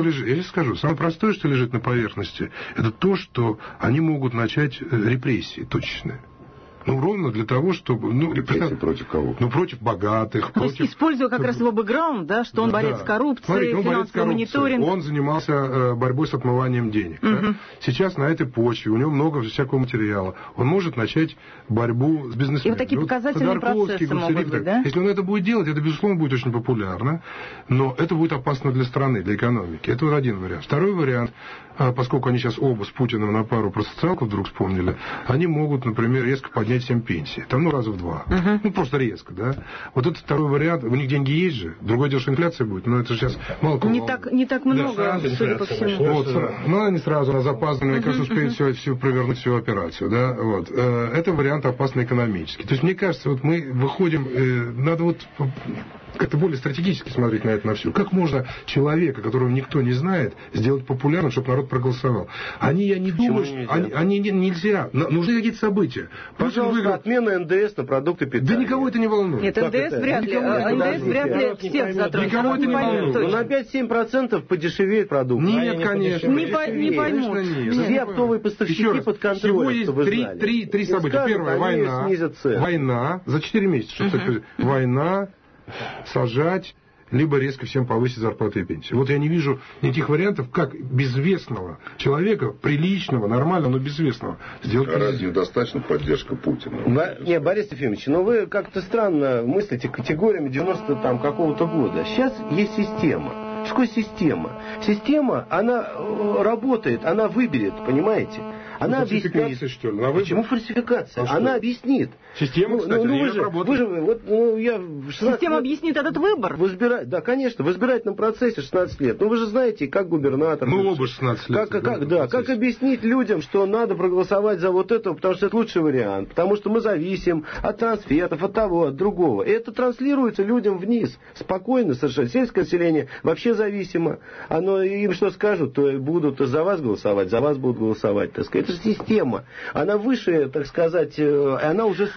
лежит на поверхности, это то, что они могут начать репрессии точечные. Ну, ровно для того, чтобы... Ну, Репрессии против кого? Ну, против богатых, То есть, используя как раз его бэкграунд, да, что он борец с коррупцией, смотрите, он борец с финансовый мониторинг. Он занимался борьбой с отмыванием денег. Да? Сейчас на этой почве, у него много всякого материала. Он может начать борьбу с бизнесменами. И вот такие показательные процессы могут быть, да? Если он это будет делать, это, безусловно, будет очень популярно, но это будет опасно для страны, для экономики. Это вот один вариант. Второй вариант, поскольку они сейчас оба с Путиным на пару про социалку вдруг вспомнили, они могут, например, резко поднять всем пенсии. Там, ну, раза в 2. Ну, просто резко, да. Вот это второй вариант. У них деньги есть же. Другое дело, что инфляция будет, но это же сейчас мало кого. Не так много, судя по всему. Вот, ну, они сразу, она запаздана, мне кажется, успеют всю провернуть всю операцию, да. Вот. Это вариант опасно экономически. То есть, мне кажется, вот мы выходим, надо вот как-то более стратегически смотреть на это, на все. Как можно человека, которого никто не знает, сделать популярным, чтобы народ проголосовал? Я не думаю, что нельзя. Нужны какие-то события. Пожалуйста, отмена НДС на продукты питания. Да никого это не волнует. Нет, НДС вряд ли всех затронет. Никого это не волнует. Ну, на 5-7% подешевеет продукт. Нет, конечно. Не поймут. Все оптовые поставщики под контролем. Всего есть три события. Первое, война за 4 месяца. Война, сажать, либо резко всем повысить зарплаты и пенсии. Вот я не вижу никаких вариантов, как безвестного человека, приличного, нормального, но безвестного сделать. Разве недостаточно поддержка Путина? Не, Борис Ефимович, но вы как-то странно мыслите категориями 90 там какого-то года. Сейчас есть система. Что такое система? Система, она работает, она выберет, понимаете? Она объяснит. Что ли? Почему фальсификация? Она объяснит. Система, кстати, Система объяснит этот выбор. Да, конечно, в избирательном процессе 16 лет. Ну, вы же знаете, как губернатор. Мы оба 16 лет. Как объяснить людям, что надо проголосовать за вот этого, потому что это лучший вариант. Потому что мы зависим от трансфертов, от того, от другого. И это транслируется людям вниз. Спокойно совершенно. Сельское население вообще зависимо. Оно им что скажут, то и будут за вас голосовать, за вас будут голосовать, так сказать. Это же система. Она выше, так сказать, она уже...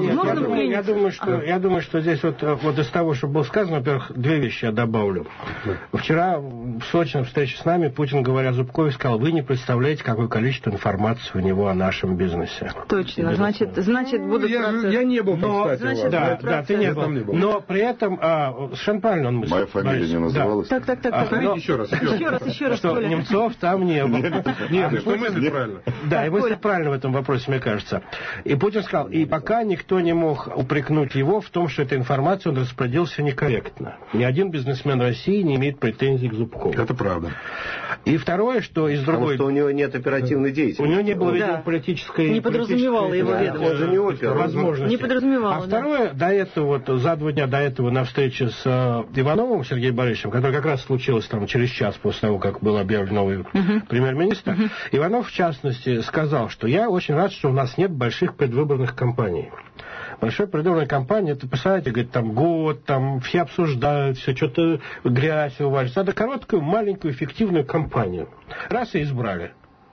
Я думаю, что здесь вот из того, что было сказано, во-первых, 2 вещи я добавлю. Вчера в Сочи на встрече с нами Путин, говоря Зубкове, сказал: вы не представляете, какое количество информации у него о нашем бизнесе. Точно. Значит будут процессы. Я не был там, кстати. Да, ты не был. Но при этом совершенно правильно он мыслит. Моя фамилия не называлась. Так. Повторите еще раз. Что Немцов там не был. Нет, что мысль правильно. Да, и мысль правильно в этом вопросе, мне кажется. И Путин сказал, и пока никто не мог упрекнуть его в том, что эта информация он распорядился некорректно. Ни один бизнесмен России не имеет претензий к Зубкову. Это правда. И второе, что из другой... Потому что у него нет оперативной деятельности. У него не было, видимо, политической... Не подразумевало его ведомство. Он же не опер. Возможности. Не подразумевало, А второе, до этого, за 2 дня до этого на встрече с Ивановым Сергеем Борисовичем, которая как раз случилась там через час после того, как был объявлен новый премьер-министр, Иванов, в частности, сказал, что я очень рад, что у нас нет больших предвыборных кампаний. Большая предвыборная кампания, это, представляете, говорит, там год, там все обсуждают, все, что-то грязь вываливается. Надо короткую, маленькую, эффективную кампанию. Раз и избрали.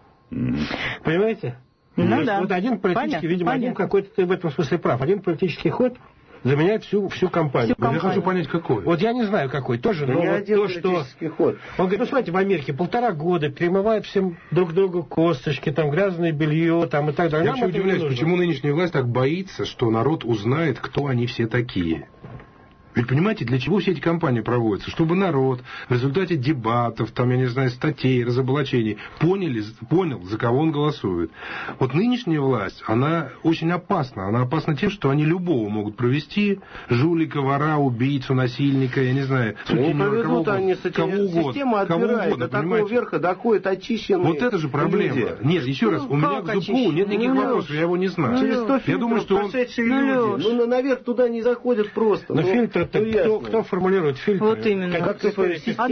Понимаете? Ну да. Вот один политический, видимо, один какой-то, ты в этом смысле прав, один политический ход заменяет всю кампанию. Я хочу понять, какой. Вот я не знаю, какой. Тоже, но вот то, что... Ход. Он говорит, ну, смотрите, в Америке 1,5 года перемывают всем друг другу косточки, там, грязное белье, там, и так далее. Я вообще удивляюсь, почему нынешняя власть так боится, что народ узнает, кто они все такие. Ведь понимаете, для чего все эти кампании проводятся? Чтобы народ в результате дебатов, там, я не знаю, статей, разоблачений понял, за кого он голосует. Вот нынешняя власть, она очень опасна. Она опасна тем, что они любого могут провести. Жулика, вора, убийцу, насильника, я не знаю, сутенера, кого угодно. Система отбирает, до такого верха доходит очищенные. Вот это же проблема. Люди. Нет, еще раз, у меня к Зубкову нет никаких вопросов, я его не знаю. Через 100 я думаю, что он... люди. Ну, наверх туда не заходят просто. Но фильтр кто формулирует фильтр? Вот именно. Как Система.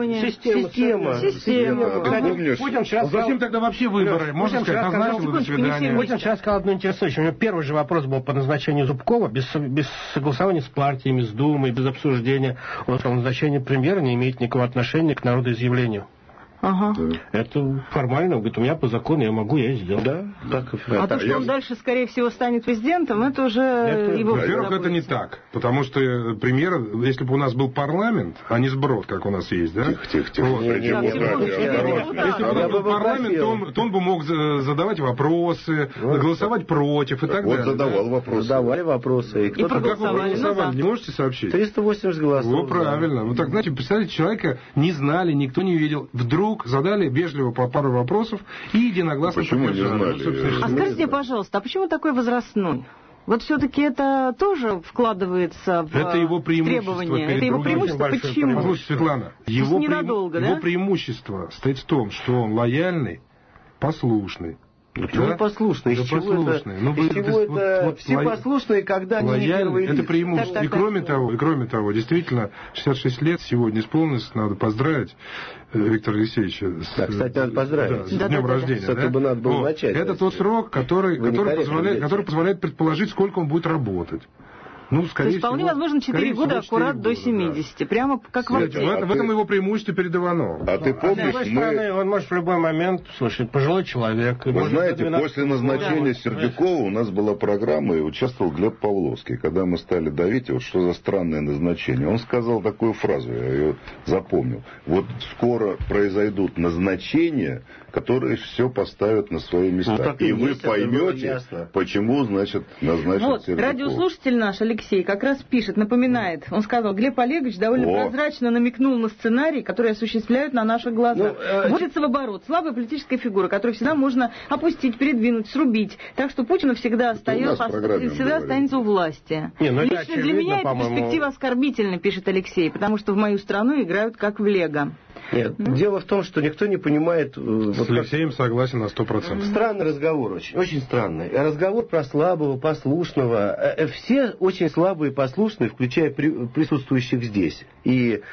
Путин сейчас зачем тогда вообще выборы? Можно сказать, назначил, до свидания. Путин сейчас сказал одну интересующую. У него первый же вопрос был по назначению Зубкова, без согласования с партиями, с Думой, без обсуждения. Он сказал, назначение премьера не имеет никакого отношения к народоизъявлению. Ага. Это формально, он говорит, у меня по закону я могу, я и сделал. Да, так. А то, что он дальше, скорее всего, станет президентом, это уже его... Во-первых, это не так. Потому что, пример, если бы у нас был парламент, а не сброд, как у нас есть, да? Тихо. Вот. Если бы у нас был парламент, то он бы мог задавать вопросы, голосовать против и так далее. Вот задавал вопросы. Задавали вопросы. И Как вы проголосовали. проголосовали? Не можете сообщить? 380 голосов. Ну, правильно. Вот так, знаете, представьте, человека не знали, никто не видел. Вдруг задали вежливо по пару вопросов и единогласно Почему не поддержали. знали? А скажите, пожалуйста, а почему такой возрастной? Вот все-таки это тоже вкладывается в Это его преимущество требования. перед Это его другими. преимущество. Почему? Послушайте, Светлана, ненадолго, да? его преимущество стоит в том, что он лояльный, послушный. Почему Да? послушный? Да, Из чего послушный. это? Ну, Из чего это? вот Все послушные, когда они не первые лояльный, это лица. преимущество. Так. И кроме того, действительно, 66 лет сегодня исполнилось, надо поздравить Виктора Алексеевича с, Да, кстати, надо поздравить. с днем рождения. С этого бы надо было начать. Это тот срок, который некорректно позволяет предположить, сколько он будет работать. Ну, То скорее есть вполне всего, возможно 4 года 4 аккурат до года, 70. Да. Прямо как в Кстати, аптеке. в этом его преимущество перед Ивановым. А ты С помнишь, другой стороны, он может в любой момент, слушай, пожилой человек. Вы знаете, после назначения Сердюкова у нас была программа, и участвовал Глеб Павловский. Когда мы стали давить, вот что за странное назначение, он сказал такую фразу, я ее запомнил. Вот скоро произойдут назначения, которые все поставят на свои места. И вы поймете, почему, значит, назначат Вот, Сердюкова. радиослушатель наш, Алексей, как раз пишет, напоминает. Он сказал, Глеб Олегович довольно прозрачно намекнул на сценарий, который осуществляют на наших глазах. Вводится в оборот слабая политическая фигура, которую всегда можно опустить, передвинуть, срубить. Так что Путину всегда останется у власти. Лично для меня эта перспектива оскорбительна, пишет Алексей, потому что в мою страну играют как в лего. Нет, дело в том, что никто не понимает... С Алексеем согласен на 100%. Странный разговор, очень странный. Разговор про слабого, послушного. Все очень слабые и послушные, включая присутствующих здесь. И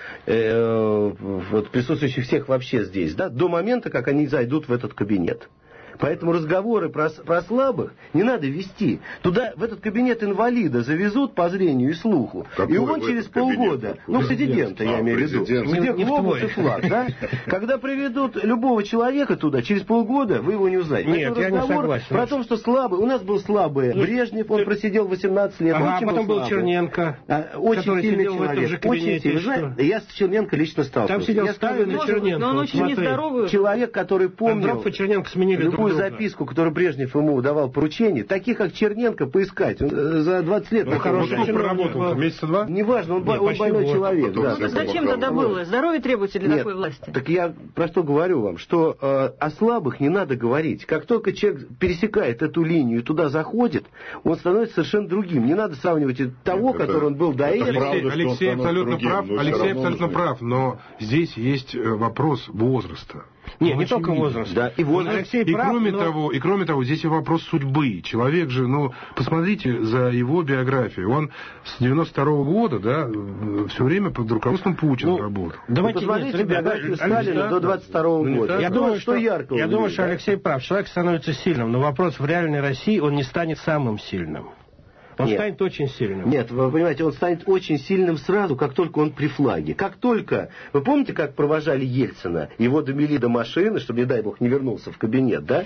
вот присутствующих всех вообще здесь, да, до момента, как они зайдут в этот кабинет. Поэтому разговоры про слабых не надо вести. Туда, в этот кабинет инвалида завезут по зрению и слуху. Какой и он через полгода, президента я имею в виду, где глобус и флаг, да? Когда приведут любого человека туда, через полгода вы его не узнаете. Нет, я не согласен. Про то, что слабый, у нас был слабый Брежнев, он просидел 18 лет. А потом был Черненко, очень сильный человек. Очень сильный. Я с Черненко лично сталкивался. Там сидел Сталин и Черненко. Но он очень нездоровый. Человек, который помнил... Андропов и Черненко сменили любую записку, которую Брежнев ему давал поручение, таких как Черненко поискать. Он за 20 лет... Ну, хорошо проработал. Месяца 2? Неважно, он больной человек. Ну, так зачем тогда было? Здоровье требуется для такой власти. Так я про что говорю вам, что о слабых не надо говорить. Как только человек пересекает эту линию и туда заходит, он становится совершенно другим. Не надо сравнивать того, который он был до этого. Алексей абсолютно прав, но здесь есть вопрос возраста. Нет, не только возраст. Да, и возраст. Кроме того, здесь и вопрос судьбы. Человек же, посмотрите за его биографию. Он с 92-го года, да, все время под руководством Путина работал. Давайте посмотрите биографию Сталина до 22-го года. Я думаю, что Алексей прав. Человек становится сильным, но вопрос в реальной России, он не станет самым сильным. Он станет очень сильным. Нет, вы понимаете, он станет очень сильным сразу, как только он при флаге. Как только... Вы помните, как провожали Ельцина? Его довели до машины, чтобы, не дай бог, не вернулся в кабинет, да?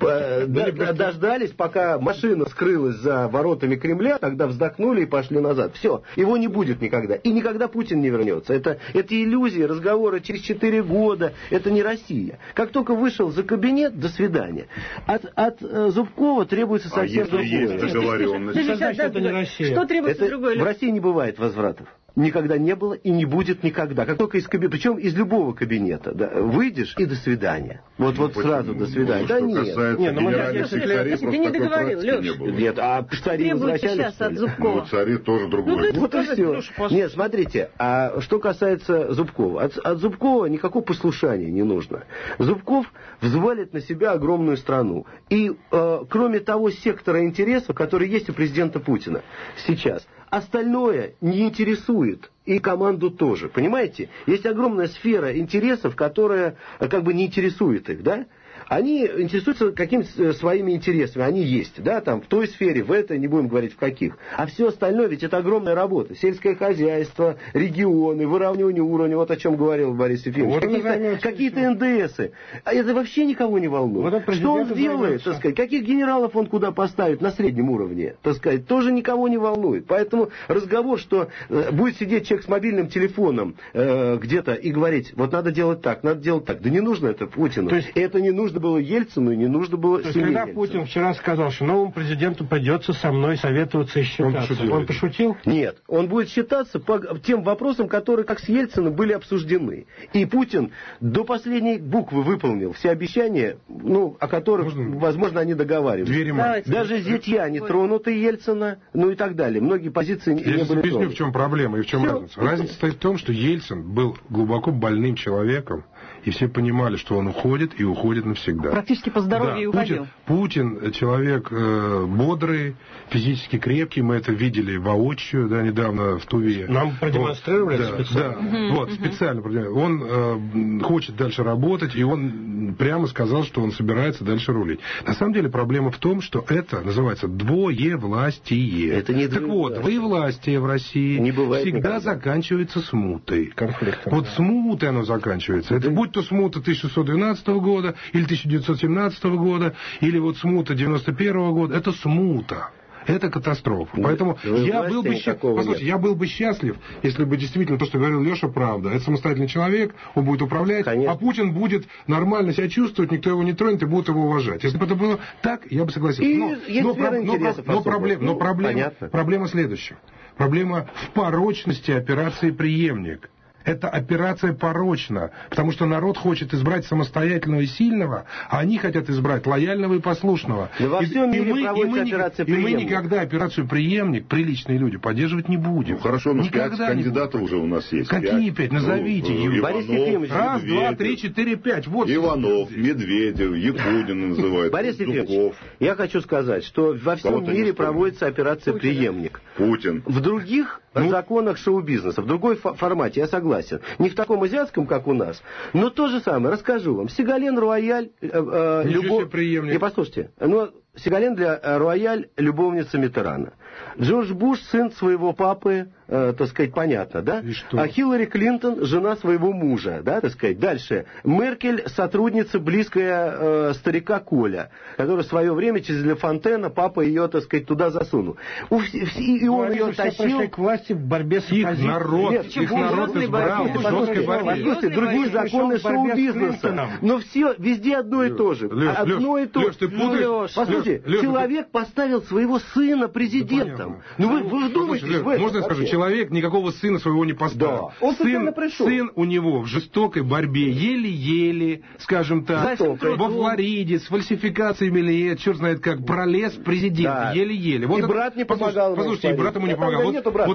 Дождались, пока машина скрылась за воротами Кремля, тогда вздохнули и пошли назад. Все, его не будет никогда. И никогда Путин не вернется. Это иллюзии, разговоры через 4 года. Это не Россия. Как только вышел за кабинет, до свидания. От Зубкова требуется совсем другое. Есть договоренность. Это не Россия. Что требуется другое? В России не бывает возвратов. Никогда не было и не будет никогда. Как только из кабинета, причем из любого кабинета, да, выйдешь и до свидания. Вот сразу до свидания. Да нет. Ты не договорил, Леш. Нет, а цари возвращались. Сейчас от Зубкова. Ну, цари тоже другое. Вот и все. Нет, смотрите, а что касается Зубкова. От Зубкова никакого послушания не нужно. Зубков взвалит на себя огромную страну. И кроме того сектора интересов, который есть у президента Путина сейчас, остальное не интересует. И команду тоже. Понимаете? Есть огромная сфера интересов, которая как бы не интересует их, да? они интересуются какими-то своими интересами, они есть, да, там, в той сфере, в этой, не будем говорить в каких. А все остальное, ведь это огромная работа. Сельское хозяйство, регионы, выравнивание уровня, вот о чем говорил Борис Ефимович. Какие-то НДСы. А это вообще никого не волнует. Вот что он сделает, так сказать, каких генералов он куда поставит на среднем уровне, так сказать, тоже никого не волнует. Поэтому разговор, что будет сидеть человек с мобильным телефоном где-то и говорить, вот надо делать так, надо делать так. Да не нужно это Путину. То есть, это не нужно было Ельцину, и не нужно было семье когда Ельцина. Путин вчера сказал, что новому президенту придется со мной советоваться и считаться. Он пошутил? Нет, он будет считаться по тем вопросам, которые, как с Ельциным, были обсуждены. И Путин до последней буквы выполнил все обещания, ну, о которых, возможно, они договаривались. Даже зятья не тронуты Ельцина, ну и так далее. Многие позиции не были тронуты. Объясню, в чем проблема и в чем разница. Разница состоит в том, что Ельцин был глубоко больным человеком, и все понимали, что он уходит, и уходит навсегда. Практически по здоровью уходил. Путин человек бодрый, физически крепкий, мы это видели воочию, да, недавно в Туве. Нам продемонстрировали специально. Да, вот, специально. Он хочет дальше работать, и он прямо сказал, что он собирается дальше рулить. На самом деле проблема в том, что это называется двоевластие. Это не так вот, двоевластие в России всегда заканчивается смутой. Конфликтом. Вот смутой оно заканчивается. Это будь то смута 1612 года, или 1917 года, или вот смута 91 года, это смута. Это катастрофа. Поэтому я был бы счастлив, если бы действительно то, что говорил Леша, правда. Это самостоятельный человек, он будет управлять, а Путин будет нормально себя чувствовать, никто его не тронет и будет его уважать. Если бы это было так, я бы согласился. Но проблема следующая. Проблема в порочности операции «Преемник». Эта операция порочна, потому что народ хочет избрать самостоятельного и сильного, а они хотят избрать лояльного и послушного. Да во всем мире проводится операция «Преемник». И мы никогда операцию «Преемник», приличные люди, поддерживать не будем. Ну хорошо, но 5 кандидатов уже у нас есть. Какие 5? Назовите. Борис Ефимович. Раз, два, три, четыре, пять. Вот. Иванов, Медведев, Якунин называют. Борис Ефимович, я хочу сказать, что во всем мире проводится операция «Преемник». Путин. В других законах шоу-бизнеса, в другой формате, я согласен. Не в таком азиатском, как у нас, но то же самое. Расскажу вам. Сигален Руаяль... Послушайте. Сигален Руаяль — любовница Миттерана. Джордж Буш — сын своего папы, так сказать, понятно, да? А Хиллари Клинтон — жена своего мужа, да, так сказать. Дальше. Меркель — сотрудница, близкая старика Коля, которая в свое время через Ле Фонтена, папа ее, так сказать, туда засунул. И он ее тащил... к власти в борьбе с оппозицией. Их народ избрал в жесткой борьбе. Другие законы шоу-бизнеса. Но все, везде одно и то же. Одно и то же. Леш, ты путаешь. Послушайте, человек поставил своего сына президентом. Ну вы вдумайтесь в это. Можно я скажу, человек никакого сына своего не поставил. Да. Он сын у него в жестокой борьбе, еле-еле, скажем так, во Флориде, с фальсификациями, черт знает как, пролез президент, еле-еле. Вот и брат не помогал. Послушайте, и брат ему не помогал.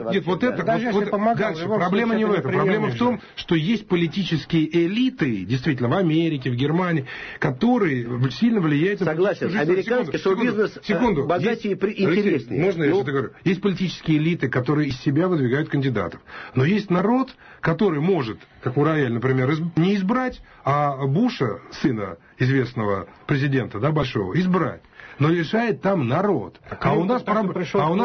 Дальше, проблема не в этом. Проблема в том, что есть политические элиты, действительно, в Америке, в Германии, которые сильно влияют на... Согласен, американский шоу-бизнес богаче и интереснее. Можно я что-то говорю? Есть политические элиты, которые из себя выдвигают кандидатов. Но есть народ, который может, как Руаяль, например, не избрать, а Буша, сына известного президента, да, большого, избрать. Но решает там народ. А у нас проблема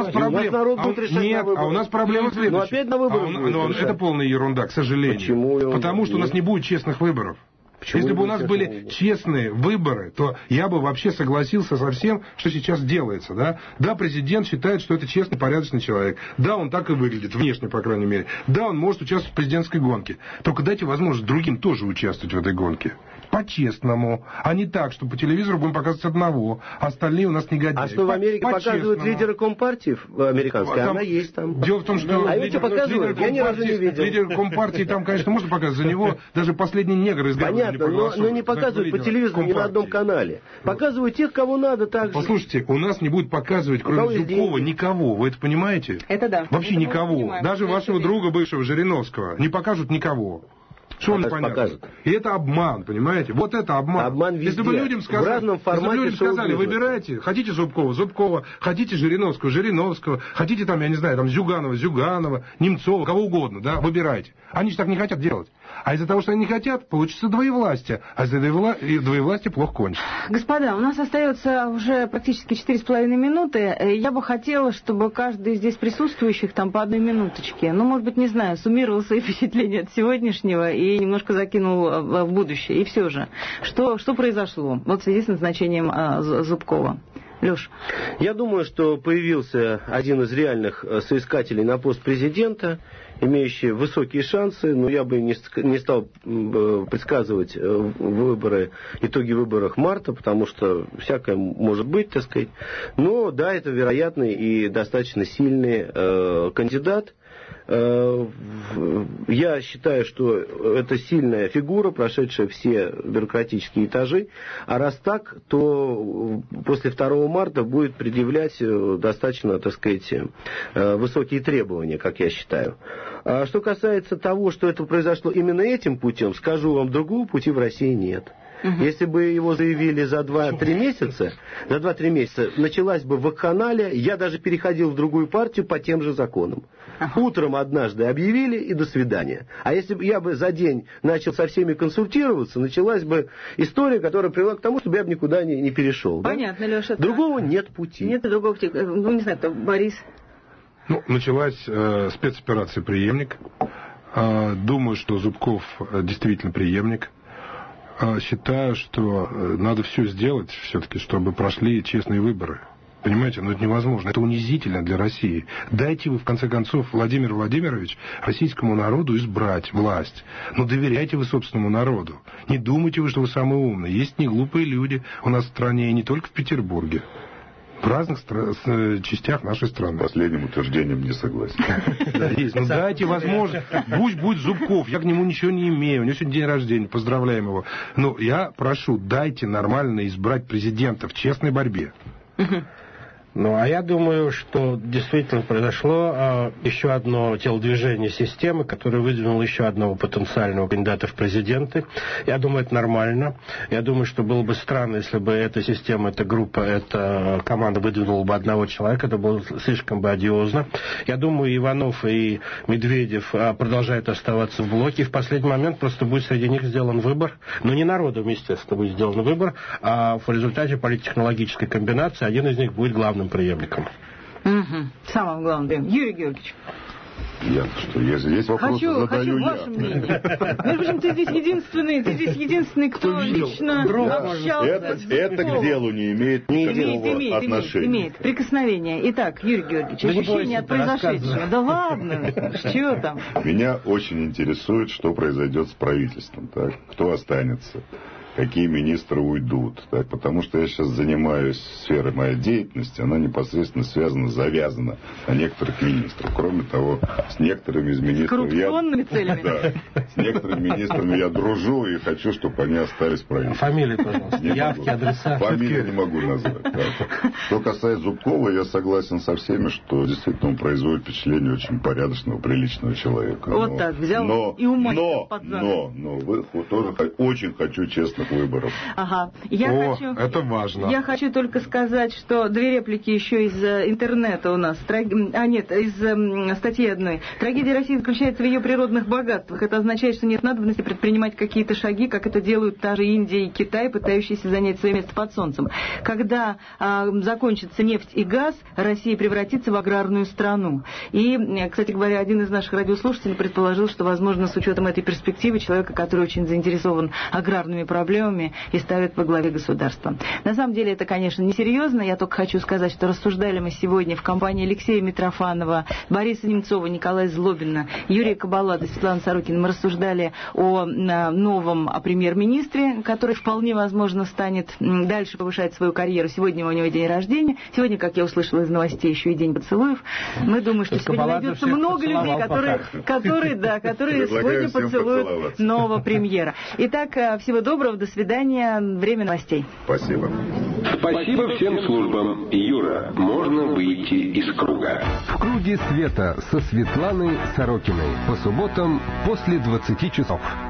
следующая. Но опять на выборы. Это полная ерунда, к сожалению. Почему? Потому что у нас не будет честных выборов. Если бы у нас были честные выборы, то я бы вообще согласился со всем, что сейчас делается. Да, президент считает, что это честный, порядочный человек. Да, он так и выглядит, внешне, по крайней мере. Да, он может участвовать в президентской гонке. Только дайте возможность другим тоже участвовать в этой гонке. По-честному. А не так, что по телевизору будем показывать одного, а остальные у нас негодяи. А что в Америке показывают лидеры Компартии американской? Она есть там. Дело в том, что я ни разу не видел. Лидер Компартии там, конечно, можно показывать. За него даже последний негр из Гарварда не проголосовал. Но не показывают по телевизору ни на одном канале. Показывают тех, кого надо так же. Послушайте, у нас не будет показывать, кроме Зюкова, никого. Вы это понимаете? Это да. Вообще никого. Даже вашего друга бывшего Жириновского не покажут никого. Что непонятно? Покажет. И это обман, понимаете? Вот это обман. Обман везде. Если бы людям сказали, в разном формате выбирайте, хотите Зубкова, хотите Жириновского, хотите там, я не знаю, там Зюганова, Немцова, кого угодно, да, выбирайте. Они же так не хотят делать. А из-за того, что они не хотят, получится двоевластие. А из-за двоевластия плохо кончится. Господа, у нас остается уже практически 4,5 минуты. Я бы хотела, чтобы каждый из здесь присутствующих там по одной минуточке, ну, может быть, не знаю, суммировал свои впечатления от сегодняшнего и немножко закинул в будущее. И все же, что произошло вот в связи с назначением Зубкова? Леш. Я думаю, что появился один из реальных соискателей на пост президента, имеющий высокие шансы, но я бы не стал предсказывать итоги выборов марта, потому что всякое может быть, так сказать. Но да, это вероятный и достаточно сильный кандидат. Я считаю, что это сильная фигура, прошедшая все бюрократические этажи, а раз так, то после 2 марта будет предъявлять достаточно, так сказать, высокие требования, как я считаю. А что касается того, что это произошло именно этим путем, скажу вам, другого пути в России нет. Если бы его заявили за 2-3 месяца, началась бы вакханалия, я даже переходил в другую партию по тем же законам. Утром однажды объявили и до свидания. А если бы я бы за день начал со всеми консультироваться, началась бы история, которая привела к тому, чтобы я бы никуда не перешел. Понятно, да? Леша. Другого нет пути. Нет другого пути. Ну, не знаю, Борис. Ну, началась спецоперация «Преемник». Думаю, что Зубков действительно преемник. Считаю, что надо все сделать все-таки, чтобы прошли честные выборы. Понимаете, но это невозможно. Это унизительно для России. Дайте вы, в конце концов, Владимир Владимирович, российскому народу избрать власть. Но доверяйте вы собственному народу. Не думайте вы, что вы самые умные. Есть неглупые люди у нас в стране, и не только в Петербурге. В разных частях нашей страны. Последним утверждением не согласен. Да, есть. Ну дайте возможность. Пусть будет Зубков. Я к нему ничего не имею. У него сегодня день рождения. Поздравляем его. Но я прошу, дайте нормально избрать президента в честной борьбе. Ну, а я думаю, что действительно произошло еще одно телодвижение системы, которое выдвинуло еще одного потенциального кандидата в президенты. Я думаю, это нормально. Я думаю, что было бы странно, если бы эта система, эта группа, эта команда выдвинула бы одного человека. Это было слишком бы одиозно. Я думаю, Иванов и Медведев продолжают оставаться в блоке. И в последний момент просто будет среди них сделан выбор. Но не народом, естественно, будет сделан выбор, а в результате политтехнологической комбинации один из них будет главным преемником. Самым главным. Юрий Георгиевич. Если есть вопросы, задаю я. Ваше мнение. Между прочим, ты здесь единственный, кто лично общался. Это к делу не имеет никакого отношения. Имеет. Прикосновение. Итак, Юрий Георгиевич, ощущение от произошедшего. Да ладно, чего там? Меня очень интересует, что произойдет с правительством. Так? Кто останется? Какие министры уйдут. Так? Потому что я сейчас занимаюсь сферой моей деятельности, она непосредственно завязана на некоторых министрах. Кроме того, с некоторыми из министров... С коррупционными целями? Да. С некоторыми министрами я дружу и хочу, чтобы они остались в правительстве. Фамилии, пожалуйста. Явки, адреса. Фамилии не могу назвать. Да. Что касается Зубкова, я согласен со всеми, что действительно он производит впечатление очень порядочного, приличного человека. Вот так, взял и уманил под зад. Но тоже очень хочу честных выборов. Ага. Это важно. Я хочу только сказать, что 2 реплики еще из интернета у нас. Из статьи одной. Трагедия России заключается в ее природных богатствах. Это означает, что нет надобности предпринимать какие-то шаги, как это делают та же Индия и Китай, пытающиеся занять свое место под солнцем. Когда закончится нефть и газ, Россия превратится в аграрную страну. И, кстати говоря, один из наших радиослушателей предположил, что, возможно, с учетом этой перспективы, человека, который очень заинтересован аграрными проблемами, и ставит во главе государства. На самом деле это, конечно, несерьезно. Я только хочу сказать, что рассуждали мы сегодня в компании Алексея Митрофанова, Бориса Немцова, Николая Злобина, Юрия Кабаладзе, Светланы Сорокиной. Мы рассуждали о новом премьер-министре, который вполне возможно станет дальше повышать свою карьеру. Сегодня у него день рождения. Сегодня, как я услышала из новостей, еще и день поцелуев. Мы думаем, что сегодня найдется много людей, которые сегодня поцелуют нового премьера. Итак, всего доброго, до свидания. Время новостей. Спасибо. Спасибо всем службам. Юра, можно выйти из круга. В круге света со Светланой Сорокиной. По субботам после 20 часов.